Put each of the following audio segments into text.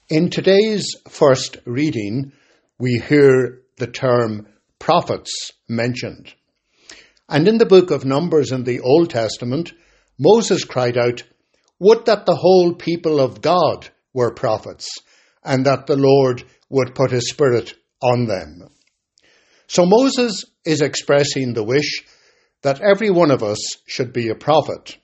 In today's first reading, we hear the term prophets mentioned. And in the book of Numbers in the Old Testament, Moses cried out, "Would that the whole people of God were prophets, and that the Lord would put his Spirit on them." So Moses is expressing the wish that every one of us should be a prophet.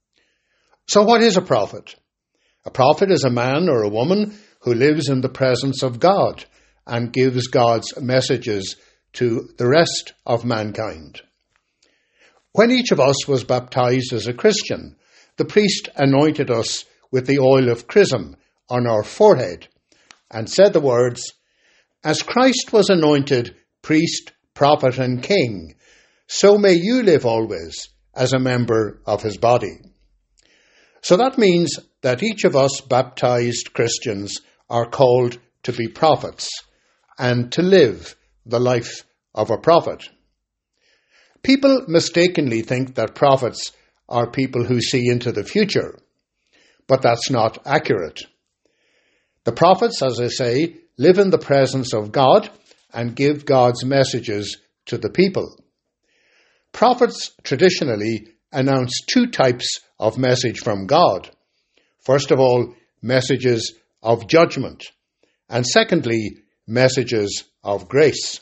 So what is a prophet? A prophet is a man or a woman who lives in the presence of God and gives God's messages to the rest of mankind. When each of us was baptized as a Christian, the priest anointed us with the oil of chrism on our forehead and said the words, "As Christ was anointed priest, prophet and king, so may you live always as a member of his body." So that means that each of us baptized Christians are called to be prophets and to live the life of a prophet. People mistakenly think that prophets are people who see into the future, but that's not accurate. The prophets, as I say, live in the presence of God and give God's messages to the people. Prophets traditionally announce two types of message from God. First of all, messages of judgment, and secondly, messages of grace.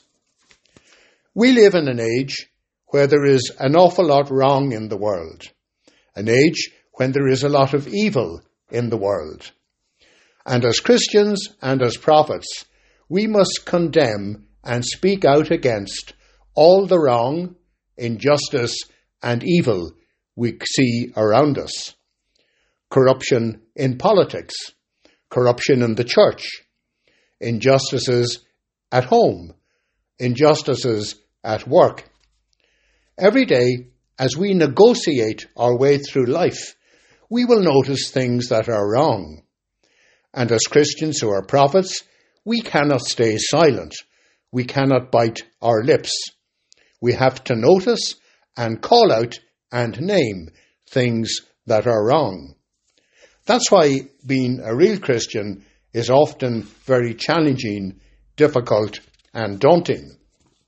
We live in an age where there is an awful lot wrong in the world, an age when there is a lot of evil in the world. And as Christians and as prophets, we must condemn and speak out against all the wrong, injustice and evil we see around us. Corruption in politics, corruption in the church, injustices at home, injustices at work. Every day, as we negotiate our way through life, we will notice things that are wrong. And as Christians who are prophets, we cannot stay silent. We cannot bite our lips. We have to notice and call out and name things that are wrong. That's why being a real Christian is often very challenging, difficult, and daunting.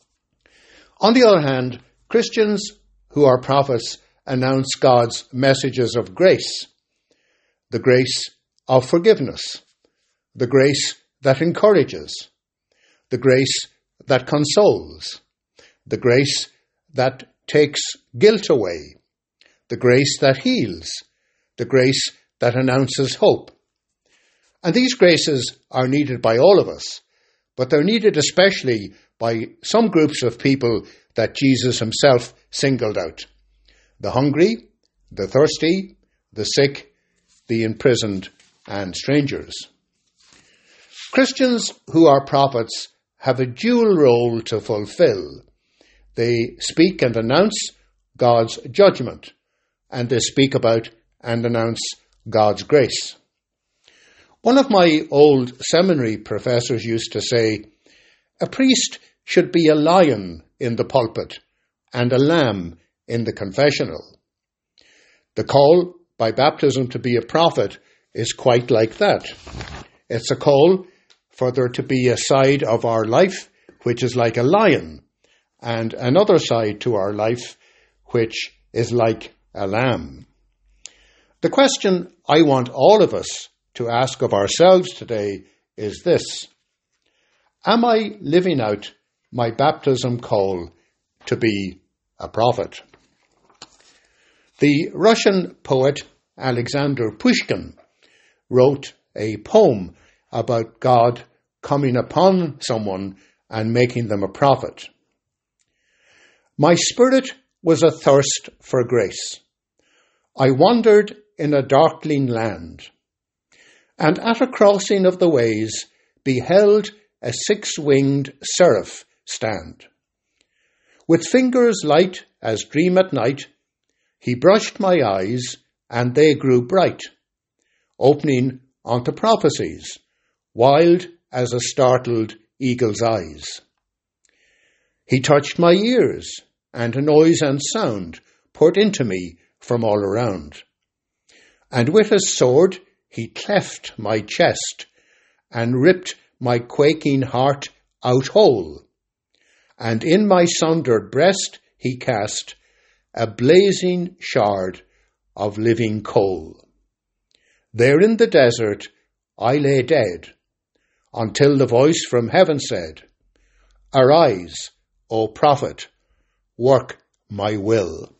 On the other hand, Christians who are prophets announce God's messages of grace, the grace of forgiveness, the grace that encourages, the grace that consoles, the grace that takes guilt away, the grace that heals, the grace that announces hope. And these graces are needed by all of us, but they're needed especially by some groups of people that Jesus himself singled out: the hungry, the thirsty, the sick, the imprisoned, and strangers. Christians who are prophets have a dual role to fulfill. They speak and announce God's judgment, and they speak about and announce God's grace. One of my old seminary professors used to say, "A priest should be a lion in the pulpit and a lamb in the confessional." The call by baptism to be a prophet is quite like that. It's a call for there to be a side of our life which is like a lion, and another side to our life which is like a lamb. The question I want all of us to ask of ourselves today is this: am I living out my baptism call to be a prophet? The Russian poet Alexander Pushkin wrote a poem about God coming upon someone and making them a prophet. "My spirit was athirst for grace. I wandered in a darkling land, and at a crossing of the ways beheld a six-winged seraph stand. With fingers light as dream at night, he brushed my eyes, and they grew bright, opening onto prophecies, wild as a startled eagle's eyes. He touched my ears, and noise and sound poured into me from all around. And with his sword he cleft my chest, and ripped my quaking heart out whole. And in my sundered breast he cast a blazing shard of living coal. There in the desert I lay dead, until the voice from heaven said, Arise, O prophet, work my will.